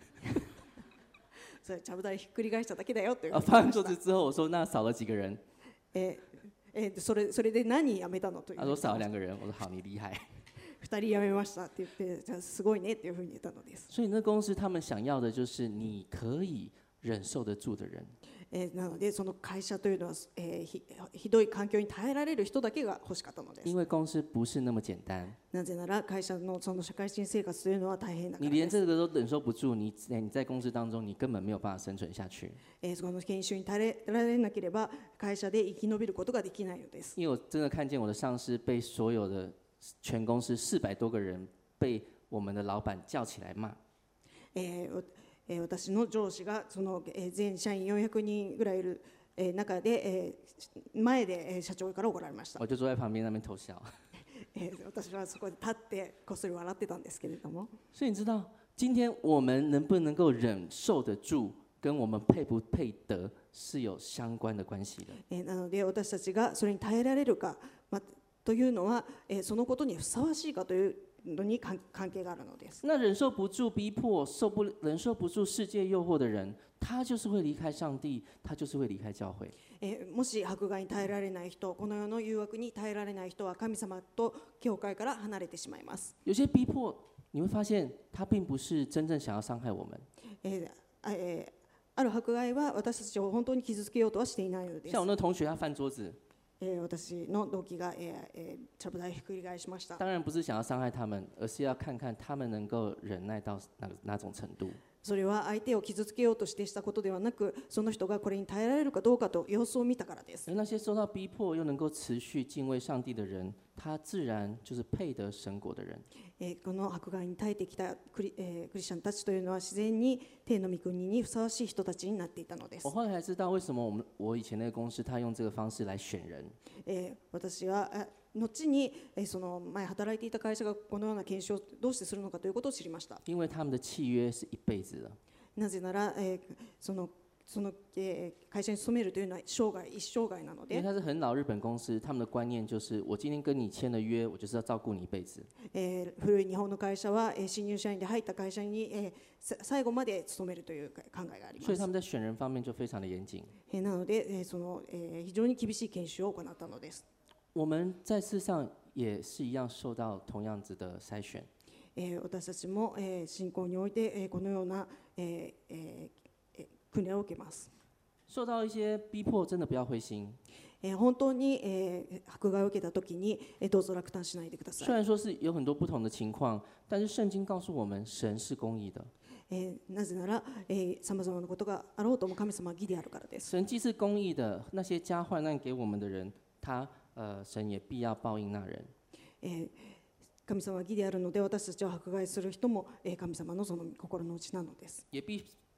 それちゃぶ台ひっくり返しただけだよという啊， ふうに翻完聞きました。 桌子之后，我说那少了几个人？ えーえーそれそれで何辞めたのという他ふうに聞きました。 说少了两个人。我说好，你厉害。 二人辞めましたって言ってじゃあすごいねっていうふうに言ったのです。 所以那公司他们想要的就是你可以忍受得住的人。 えーなのでその会社というのは、えーひひどい環境に耐えられる人だけが欲しかったのです。 因为公司不是那么简单， なぜなら会社のその社会人生活というのは大変だか你らです。 连这个都忍受不住，你你在公司当中你根本没有办法生存下去。 えーその研修に耐えられなければ会社で生き延びることができないのです。 因为我真的看见我的上司被所有的全公司四百多个人被我们的老板叫起来骂。 えーおえー私の上司がその、えー全社員よんひゃくにんぐらいいる、えー中で、えー前で、えー社長から怒られました。 我就坐在旁边那边偷笑。 えー私はそこで立ってこっそり笑ってたんですけれども、 所以你知道，今天我们能不能够忍受得住，跟我们配不配得是有相关的关系的。 えーなので私たちがそれに耐えられるか、まあ、というのは、えーそのことにふさわしいかというのに関関係があるのです。 那忍受不住逼迫、受不忍受不住世界诱惑的人，他就是会离开上帝，他就是会离开教会。 えーもし迫害に耐えられない人、この世の誘惑に耐えられない人は神様と教会から離れてしまいます。 有些逼迫，你会发现他并不是真正想要伤害我们。 えーあえーある迫害は私たちを本当に傷つけようとはしていないのです像。我那同学，他翻桌子， えー私の同期が、えーえーちゃぶ台ひっくり返しました。 当然不是想要伤害他们，而是要看看他们能够忍耐到哪哪种程度。 それは相手を傷つけようとしてしたことではなく、その人がこれに耐えられるかどうかと様子を見たからです。 而那些受到逼迫又能够持续敬畏上帝的人，他自然就是配得神果的人。 えーこの迫害に耐えてきたクリ,、えークリスチャンたちというのは自然に天の御国にふさわしい人たちになっていたのです我。后来才知道，为什么我们我以前那个公司他用这个方式来选人。 えー私はあ後に、えーその前働いていた会社がこのような研修をどうしてするのかということを知りました。 因为他们的契约是一辈子的， なぜなら、えーそのその、えー会社に勤めるというのは生涯一生涯なので、 因为他是很老日本公司，他们的观念就是我今天跟你签了约，我就是要照顾你一辈子。 えー古い日本の会社は、えー新入社員で入った会社に、えーさ最後まで勤めるという考えがあります。 所以他们在选人方面就非常的严谨。 えーなので、えーそのえー非常に厳しい研修を行ったのです。 我们在世上也是一样受到同样子的筛选。 えー私たちも、えー信仰において、えーこのような、えーえーえー訓練を受けます。 受到一些逼迫，真的不要灰心。 えー本当に、えー迫害を受けたときに、えーどうぞ落胆しないでください。 虽然说是有很多不同的情况，但是圣经告诉我们，神是公义的。 えーなぜなら、さまざまなことがあろうとも神様は義であるからです。 神既是公义的，那些加患难给我们的人，他呃，神也必要报应那人。 えー神様は義であるので、私たちを迫害する人も、えー神様のその心の内なのです。 也必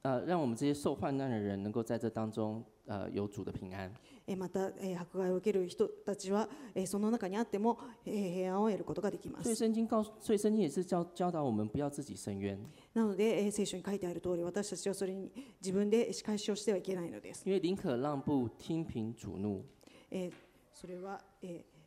呃，让我们这些受患难的人能够在这当中呃有主的平安。 えーまた、えー迫害を受ける人たちは、えーその中にあっても、えー平安を得ることができま所以す。 圣经告诉，所以圣经也是教教导我们不要自己伸冤， なので、えー聖書に書いてある通り、私たちはそれに自分で仕返しをしてはいけないのです。 因为宁可让步，听凭主怒。 えーそれは、えー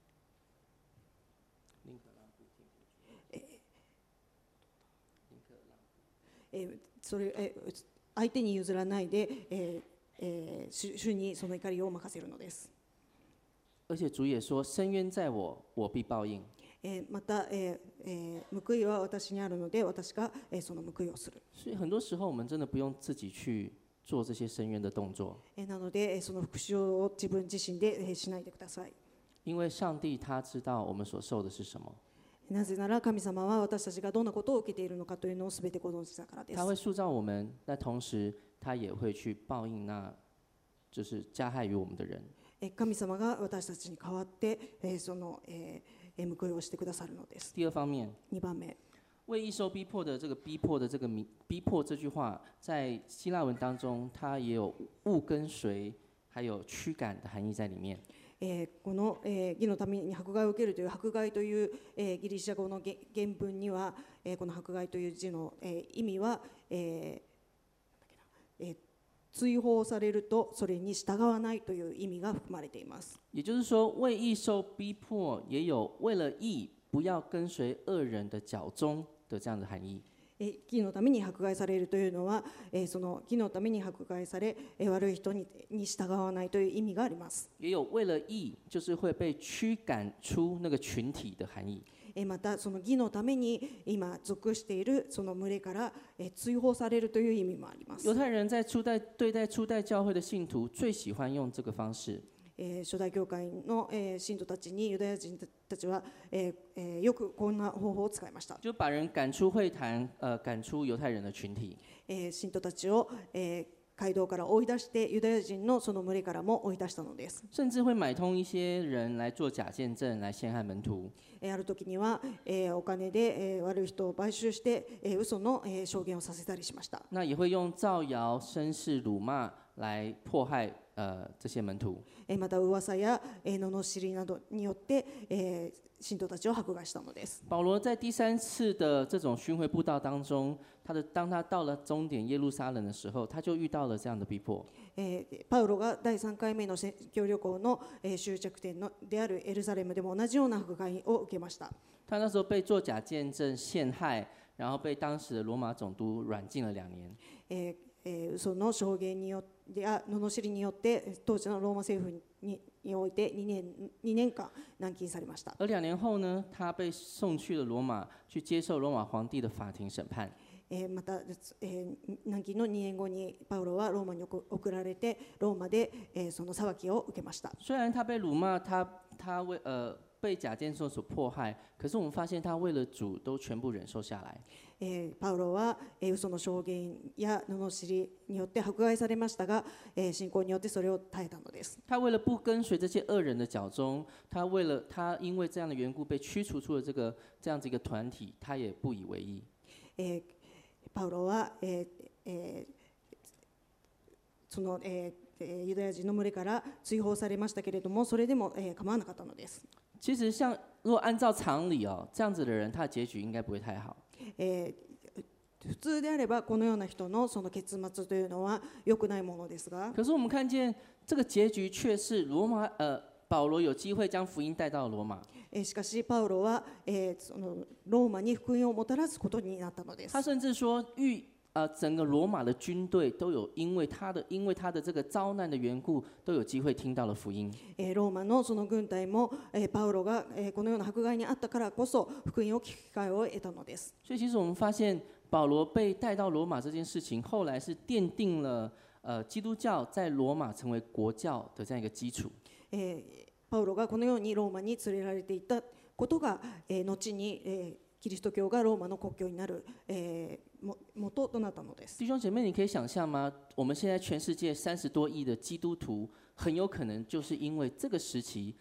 えーそれえー相手に譲らないで、えーえー主主にその怒りを任せるのです。 而且主也说：“伸冤在我，我必報應。” えーまた、えーえー報いは私にあるので、私が、えーその報いをする。 所以很多时候我们真的不用自己去做这些伸冤的动作， えーなので、えーその復讐を自分自身で、えーしないでください。 因为上帝他知道我们所受的是什么， なぜなら神様は私たちがどんなことを受けているのかというのをすべてご存知だからです。 他会塑造我们，但同时他也会去報應那就是加害于我们的人。 えー神様が私たちに代わって、えーその、えーえー報いをしてくださるのです。 第二方面， にばんめ、 为义受逼迫的这个逼迫的这个名逼迫这句话，在希腊文当中，它也有勿跟随，还有驱赶的含义在里面。 えーこの、えー義のために迫害を受けるという迫害という、えーギリシャ語のげ原文には、えーこの迫害という字の、えー意味は、えーえー追放されるとそれに従わないという意味が含まれています。 也就是说，为义受逼迫，也有为了义不要跟随恶人的脚踪的这样的含义。 えー義のために迫害されるというのは、えーその義のために迫害され、えー悪い人にに従わないという意味があります。 也有为了义，就是会被驱赶出那个群体的含义。 えーまたその義のために今属しているその群れからえー追放されるという意味もあります。 犹太人在初代对待初代教会的信徒，最喜欢用这个方式。 えー初代教会の、えー信徒たちにユダヤ人たちは、えーえーよくこんな方法を使いました。 就把人赶出会堂，呃，赶出犹太人的群体。 えー信徒たちを、えー街道から追い出してユダヤ人のその群れからも追い出したのです。 甚至会买通一些人来做假见证，来陷害门徒。 えーある時には、えーお金で、えー悪い人を買収して、えー嘘の、えー証言をさせたりしました。 那也会用造谣、绅士、辱骂来迫害呃这些门徒。 えーまた噂や、えー罵りなどによって、えー信徒たちを迫害したのです。 保罗在第三次的这种巡回布道当中，他的当他到了终点耶路撒冷的时候，他就遇到了这样的逼迫。 えーパウロがだいさんかいめの宣教旅行の、えー終着点のであるエルサレムでも同じような迫害を受けました。 他那时候被做假见证陷害，然后被当時的羅馬總督軟禁了兩年。 えーえー嘘の証言によってや罵りによって当時のローマ政府ににおいて2年、2年間軟禁されました。 而两年后呢，他被送去了羅馬，去接受羅馬皇帝的法庭審判。 えーまた、えー軟禁のにねんごにパウロはローマに送送られてローマで、えーその裁きを受けました。 雖然他被辱罵，他他為呃被假見證所迫害，可是我們發現他為了主都全部忍受下來。 えーパウロは、えー嘘の証言や罵りによって迫害されましたが、えー信仰によってそれを耐えたのです。 他為了不跟隨這些惡人的腳蹤，他為了他因為這樣的緣故被驅除出了這個這樣子一個團體，他也不以為意。 えーパウロは、えーえーその、えーえーユダヤ人の群れから追放されましたけれども、それでも、えー構わなかったのです。 其實像如果按照常理哦，這樣子的人，他的結局應該不會太好。 えー普通であればこのような人のその結末というのは良くないものですが、 可是我們看見這個結局卻是羅馬呃保羅有機會將福音帶到羅馬。 えーしかしパウロは、えーそのローマに福音をもたらすことになったのです。 他甚至說遇呃整個羅馬的軍隊都有因為他的因為他的這個遭難的緣故，都有機會聽到了福音。 えーローマのその軍隊も、えーパウロが、えーこのような迫害にあったからこそ福音を聞く機会を得たのです。 所以其實我們發現保羅被帶到羅馬這件事情，後來是奠定了呃基督教在羅馬成為國教的這樣一個基礎。 えーパウロがこのようにローマに連れられていったことが、えー後に、えーキリスト教がローマの国教になる、えー、も元となったのです。 弟兄姐妹，你可以想象嗎？我們現在全世界三十多億的基督徒，很有可能就是因為這個時期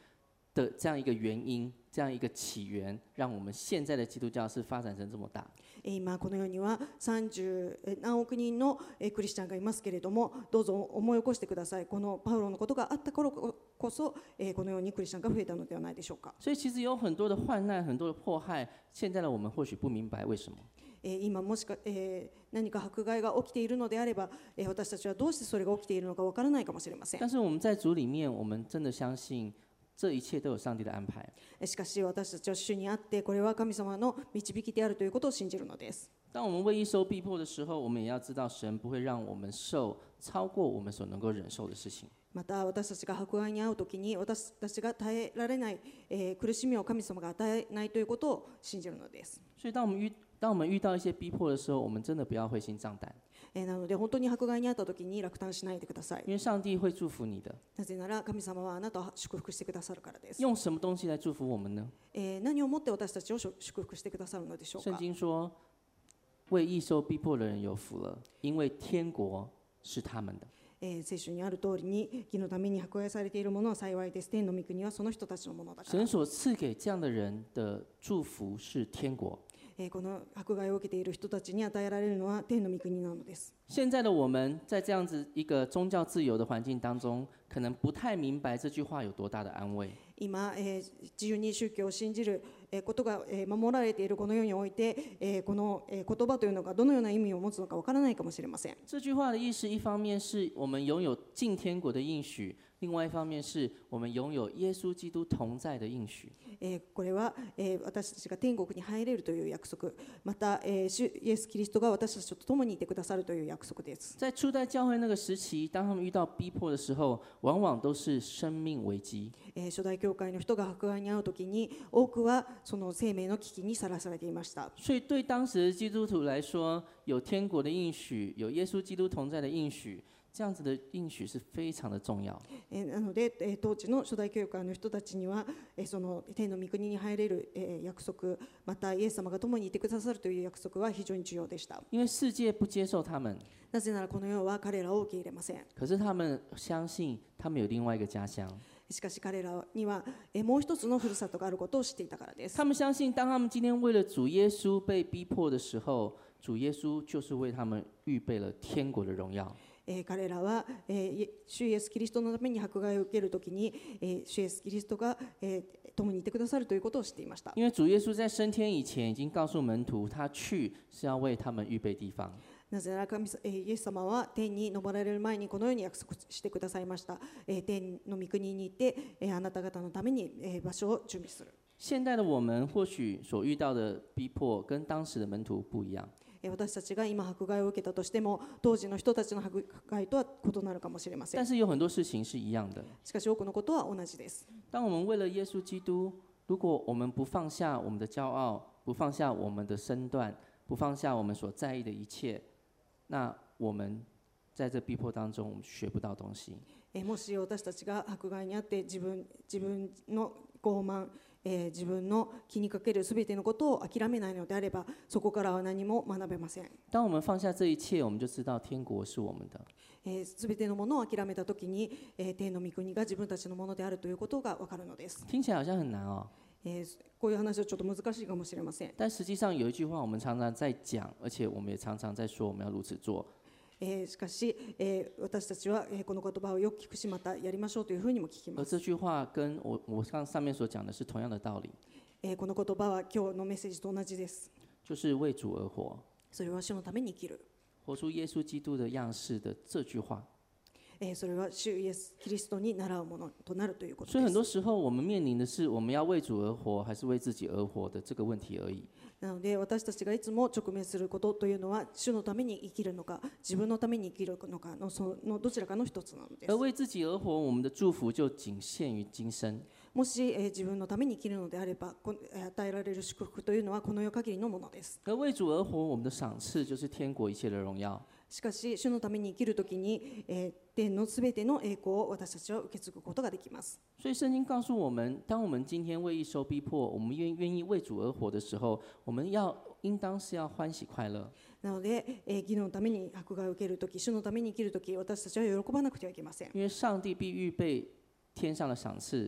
的这样一个原因，这样一个起源，让我们现在的基督教是发展成这么大。 今この世にはさんじゅう何億人のクリスチャンがいますけれども、どうぞ思い起こしてください。このパウロのことがあった頃こそこのようにクリスチャンが増えたのではないでしょうか。 所以其实有很多的患难，很多的迫害，现在的我们或许不明白为什么。 今もしか、えー、何か迫害が起きているのであれば、えー、私たちはどうしてそれが起きているのかわからないかもしれません。 但是我们在主里面，我们真的相信这一切都有上帝的安排。 しかし私たちは主にあって、これは神様の導きであるということを信じるのです。 当我们为义受逼迫的时候，我们也要知道神不会让我们受超过我们所能够忍受的事情。 また私たちが迫害に遭うときに、私たちが耐えられない、えー、苦しみを神様が与えないということを信じるのです。 所以当我们遇当我们遇到一些逼迫的时候，我们真的不要灰心丧胆。 えー、なので本当に迫害に遭ったときに落胆しないでください。 因为上帝会祝福你的。 なぜなら神様はあなたを祝福してくださるからです。 用什么东西来祝福我们呢？ えー、何をもって私たちを祝福してくださるのでしょうか。 聖經說，為義受逼迫的人有福了，因為天國是他們的。 えー、聖書にある通りに、義のために迫害されている者は幸いです。天の御国はその人たちのものだから。 神所賜給這樣的人的祝福是天國。 えー、この迫害を受けている人たちに与えられるのは天の御国なのです。 現在的我們在這樣子一個宗教自由的環境當中，可能不太明白這句話有多大的安慰。 今、えー、自由に宗教を信じることが守られているこの世において、えー、この言葉というのがどのような意味を持つのかわからないかもしれません。 這句話的意思，一方面是我們擁有進天國的應許，另外一方面是我們擁有耶穌基督同在的應許。 えー、これは、えー、私たちが天国に入れるという約束、また、えー、主イエス・キリストが私たちと共にいてくださるという約束です。 在初代教會那個時期，當他們遇到逼迫的時候，往往都是生命危機。 えー、初代教会の人が迫害に遭うときに、多くはその生命の危機にさらされていました。 所以對當時的基督徒來說，有天國的應許，有耶穌基督同在的應許，這樣子的應許是非常的重要。 えー、なので、えー、当時の初代教会の人たちには、えー、その天の御国に入れる、えー、約束、またイエス様が共にいてくださるという約束は非常に重要でした。 因為世界不接受他們， なぜならこの世は彼らを受け入れません。 可是他們相信他們有另外一個家鄉。 しかし彼らには、えー、もう一つのふるさとがあることを知っていたからです。 他們相信，當他們今天為了主耶穌被逼迫的時候，主耶穌就是為他們預備了天國的榮耀。 えー、彼らは、えー、主イエスキリストのために迫害を受けるときに、えー、主イエスキリストが、えー、共にいてくださるということを知っていました。 因為主耶穌在升天以前已經告訴門徒，他去是要為他們預備地方。 なぜなら神、えー、イエス様は天に昇られる前にこのように約束してくださいました。えー、天の御国に行って、えー、あなた方のために、えー、場所を準備する。 現代的我們或許所遇到的逼迫跟當時的門徒不一樣。 私たちが今迫害を受けたとしても、当時の人たちの迫害とは異なるかもしれません。 但是有很多事情是一樣的。 しかし多くのことは同じです。 當我們為了耶穌基督，如果我們不放下我們的驕傲，不放下我們的身段，不放下我們所在意的一切，那我們在這逼迫當中，我們學不到東西。 もし私たちが迫害にあって自分自分の傲慢、えー、自分の気にかけるすべてのことを諦めないのであれば、そこからは何も学べません。 當我們放下這一切，我們就知道天國是我們的。 すべてのものを諦めたときに、えー、天の御國が自分たちのものであるということがわかるのです。 聽起來好像很難哦。 えー、こういう話はちょっと難しいかもしれません。 但實際上有一句話，我們常常在講，而且我們也常常在說，我們要如此做。 えー、しかし、えー、私たちは、えー、この言葉をよく聞くし、またやりましょうというふうにも聞きます。 而這句話跟我我剛上面所講的是同樣的道理。 えー、この言葉は今日のメッセージと同じです。 就是為主而活。 それは主のために生きる。 活出耶穌基督的樣式的這句話。 えー、それは主イエスキリストに倣うものとなるということです。 所以很多時候我們面臨的是我們要為主而活，還是為自己而活的這個問題而已。 なので私たちがいつも直面することというのは、主のために生きるのか自分のために生きるのかのそのどちらかの一つなのです。 而為自己而活，我們的祝福就僅限於今生。 もし、えー、自分のために生きるのであれば、こ与えられる祝福というのはこの世限りのものです。 而為主而活，我們的賞賜就是天國一切的榮耀。 しかし主のために生きるときに、えー、天のすべての栄光を私たちは受け継ぐことができます。 所以聖經告訴我們，當我們今天為義受逼迫，我們願願意為主而活的時候，我們要應當是要歡喜快樂。 なので、えー、義のために迫害を受けるとき、主のために生きるとき、私たちは喜ばなくてはいけません。 因為上帝必預備天上的賞賜，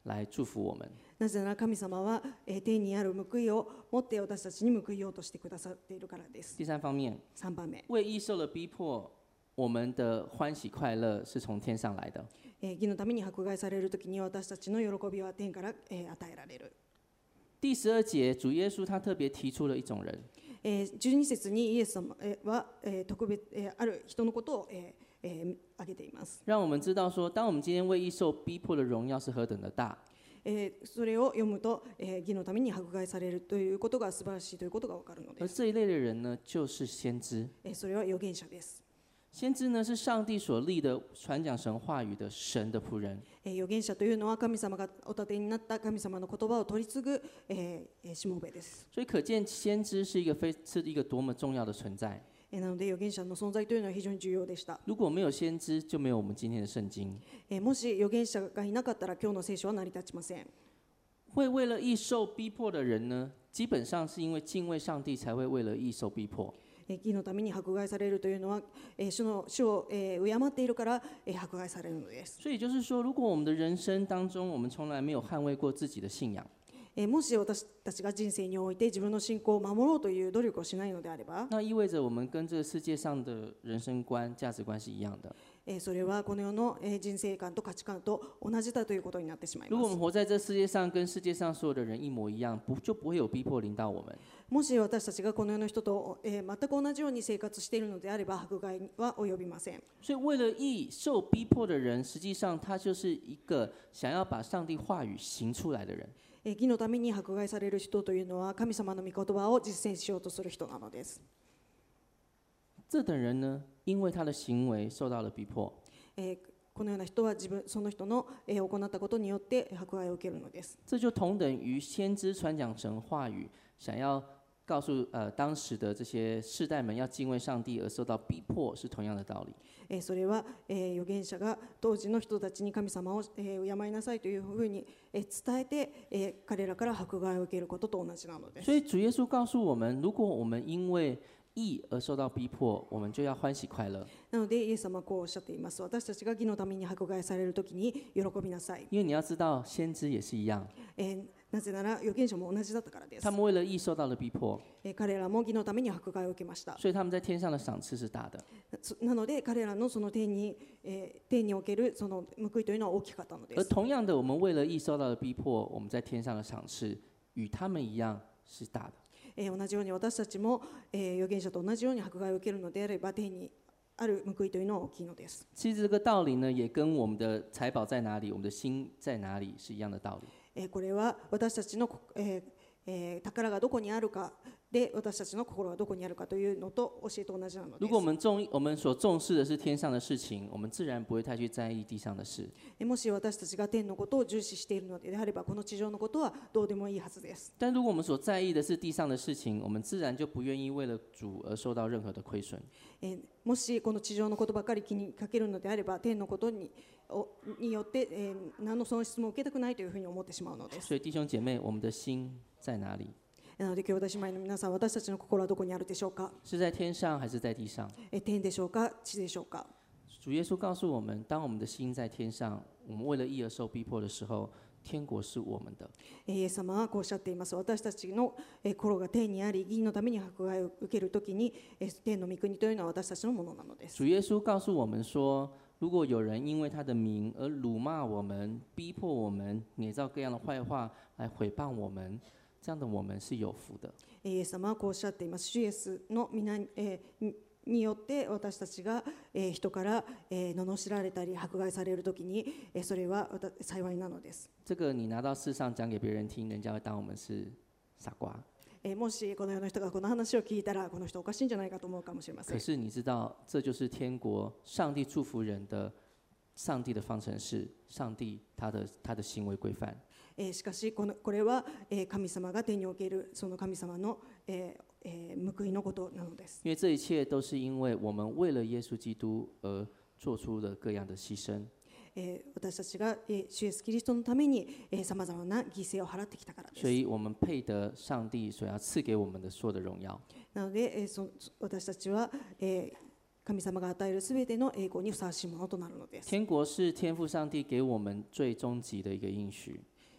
来祝福我们。 なぜなら神様は、えー天にある報いを持って私たちに報いようとしてくださっているからです。 第三方面， さんばんめ、 为义受了逼迫，我们的欢喜快乐是从天上来的。 えー義のために迫害されるときに私たちの喜びは天から、えー与えられる。 第十二节，主耶稣他特別提出了一种人， えーじゅうに節にイエス様えーは、えー特別、えーある人のことを、えーえー挙げています。 让我们知道说，当我们今天为义受逼迫的荣耀是何等的大。 えーそれを読むと、えー義のために迫害されるということが素晴らしいということがわかるのです。 而这一类的人呢，就是先知。 えーそれは預言者です。 先知呢，是上帝所立的传讲神話語的神的仆人。 えー預言者というのは神様がお立てになった神様の言葉を取り継ぐ、えーえーしもべです。 所以可見，先知是一個非是一個多麼重要的存在。 えーなので預言者の存在というのは非常に重要でした。 如果沒有先知，就沒有我們今天的聖經。 えーもし預言者がいなかったら今日の聖書は成り立ちません。 會為了義受逼迫的人呢，基本上是因為敬畏上帝，才會為了義受逼迫。 えー義のために迫害されるというのは、えー主の主を、えー敬っているから、えー迫害されるのです。 所以就是說，如果我們的人生當中，我們從來沒有捍衛過自己的信仰， えーもし私たちが人生において自分の信仰を守ろうという努力をしないのであれば、 那意味着我們跟這個世界上的人生觀、價值觀是一樣的。 えーそれはこの世の、えー人生観と価値観と同じだということになってしまい如果我ます。 們活在這世界上，跟世界上所有的人一模一樣，不就不會有逼迫臨到我們。 もし私たちがこの世の人と、えー全く同じように生活しているのであれば迫害は及びません。 所以，為了義受逼迫的人，實際上他就是一個想要把上帝話語行出來的人。 えー義のために迫害される人というのは神様の御言葉を実践しようとする人なのです。 這等人呢，因為他的行為受到了逼迫， えーこのような人は自分その人の、えー行ったことによって迫害を受けるのです。 這就同等於先知傳講神話語，想要告訴呃當時的這些世代們要敬畏上帝而受到逼迫，是同樣的道理。 えーそれは、えー預言者が当時の人たちに神様を、えー敬いなさいというふうに、えー伝えて、えー彼らから迫害を受けることと同じなのです。 所以主耶穌告訴我們，如果我們因為義而受到逼迫，我們就要歡喜快樂， なのでイエス様はこうおっしゃっています。私たちが義のために迫害されるときに喜びなさい。 因為你要知道，先知也是一樣， えーなぜなら預言者も同じだったからです他。們為了義受到了逼迫， えー彼らも義のために迫害を受けました。 所以他們在天上的賞賜是大的。 そなので彼らのその天に、えー天におけるその報いというのは大きかったので而す。 同樣的，我們為了義受到了逼迫，我們在天上的賞賜與他們一樣是大的。 えー同じように私たちも、えー預言者と同じように迫害を受けるのであれば天にある報いというのは大きいのです。 其實這個道理呢，也跟我們的財寶在哪裡，我們的心在哪裡是一樣的道理。 えーこれは私たちの、えーえー宝がどこにあるかで私たちの心がどこにあるかというのと教えと同じなのです如果我。們重我們所重視的是天上的事情，我們自然不會太去在意地上的事。 えーもし私たちが天のことを重視しているのであればこの地上のことはどうでもいいはずです。 但如果我們所在意的是地上的事情，我們自然就不願意為了主而受到任何的虧損。 えーもしこの地上のことばかり気にかけるのであれば天のことにおによって、えー何の損失も受けたくないというふうに思ってしまうのです。 所以弟兄姐妹，我們的心在哪裡？ なので兄弟姉妹の皆さん、私たちの心はどこにあるでしょうか。 是在天上還是在地上？ えー天でしょうか、地でしょうか。 主耶穌告訴我們，當我們的心在天上，我們為了義而受逼迫的時候，天國是我們的。 えーイエス様はこうおっしゃっています。私たちのえー心が天にあり、義のために迫害を受けるときに、えー天の御国というのは私たちのものなのです。 主耶穌告訴我們說，如果有人因為他的名而辱罵我們、逼迫我們、捏造各樣的壞話來毀謗我們，這樣的我們是有福的。 えーイエス様はこうおっしゃっています。主イエスの皆に、えーにによって私たちが、えー人から、えー罵られたり迫害されるときに、えーそれは私幸いなのです。 這個你拿到世上講給別人聽，人家會當我們是傻瓜。 えーもしこの世の人がこの話を聞いたらこの人おかしいんじゃないかと思うかもしれません。 可是你知道，這就是天國上帝祝福人的上帝的方程式，上帝他的他的行為規範。 えーしかしこのこれは、えー神様が天におけるその神様の、えーえー報いのことなのです。 因為這一切都是因為我們為了耶穌基督而做出了各樣的犧牲。 えー私たちが、えー主イエスキリストのためにさまざまな犠牲を払ってきたからです。 所以我們配得上帝所要賜給我們的所有的榮耀。 なので、えーそ私たちは、えー神様が与えるすべての栄光にふさわしいものとなるのです。 天國是天父上帝給我們最終極的一個應許。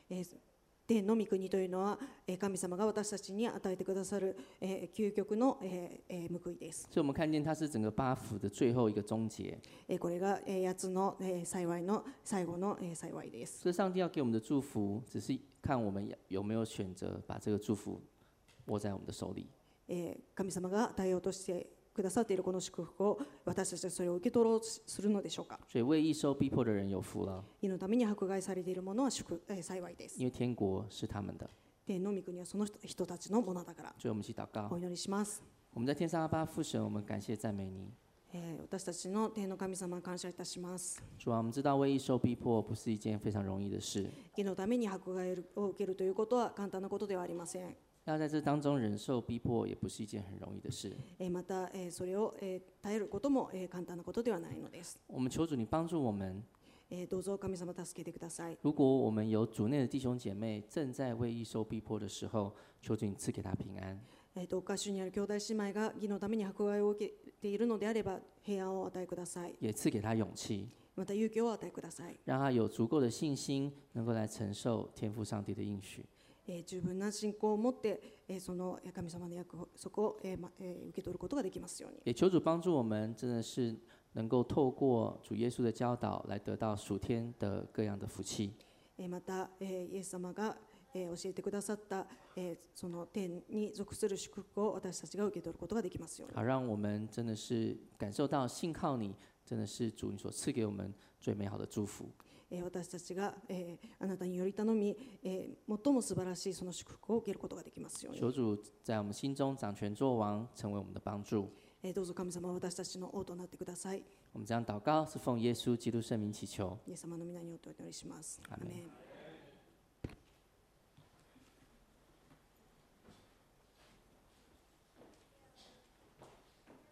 えー天の御国というのは、えー神様が私たちに与えてくださる、えー究極の、えーえー報いです。 所以我们看见它是整个八福的最后一个终结。 えーこれが、えー、やつの、えー幸いの最後の、えー幸いです。 所以上帝要给我们的祝福，只是看我们有没有选择把这个祝福握在我们的手里。 えー神様が与えようとしてくださっているこの祝福を私たちはそれを受け取ろうとするのでしょうか。 所以为义受逼迫的人有福了， 義のために迫害されている者は祝、えー幸いです。 因为天国是他们的。 天の御国はその人人たちのものだから。 所以我们一起祷告お。祈りします。 我们在天上阿爸父神，我们感谢赞美你。 えー私たちの天の神様感謝いたします。 主啊，我们知道为义受逼迫不是一件非常容易的事， 義のために迫害を受けるということは簡単なことではありません。 要在这当中忍受逼迫，也不是一件很容易的事。 えーまた、えーそれを、えー耐えることも、えー簡単なことではないのです。 我们求主你帮助我们， えーどうぞ神様助けてください。 如果我们有主内的弟兄姐妹正在为义受逼迫的时候，求主你赐给他平安。 えーどうか主にある兄弟姉妹が義のために迫害を受けているのであれば平安をお与えください。 也赐给他勇气， また勇気をお与えください。 让他有足够的信心，能够来承受天父上帝的应许。 えー十分な信仰を持って、えーそのえー神様の約束を、えーまえー受け取ることができますように。 也求主帮助我们，真的是能够透过主耶稣的教导，来得到属天的各样的福气。 えーまた、えーイエス様が、えー教えてくださった、えーその天に属する祝福を私たちが受け取ることができますように。 好，让我们真的是感受到信靠你，真的是主你所赐给我们最美好的祝福。 えー私たちが、えーあなたにより頼み、えー最も素晴らしいその祝福を受けることができますように。 求主在我们心中掌权作王，成为我们的帮助。 えーどうぞ神様は私たちの王となってください。 我们这样祷告，是奉耶稣基督圣名祈求。 イエス様の皆によってお祈りします。 アーメンアーメン。